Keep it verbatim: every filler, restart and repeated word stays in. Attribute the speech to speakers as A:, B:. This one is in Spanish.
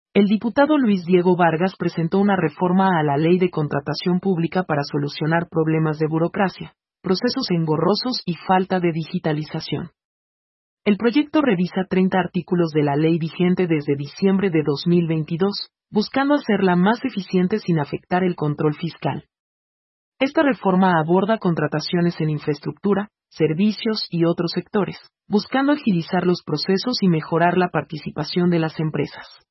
A: El diputado Luis Diego Vargas presentó una reforma a la Ley de Contratación Pública para solucionar problemas de burocracia, procesos engorrosos y falta de digitalización. El proyecto revisa treinta artículos de la ley vigente desde diciembre de dos mil veintidós, buscando hacerla más eficiente sin afectar el control fiscal. Esta reforma aborda contrataciones en infraestructura, servicios y otros sectores, buscando agilizar los procesos y mejorar la participación de las empresas.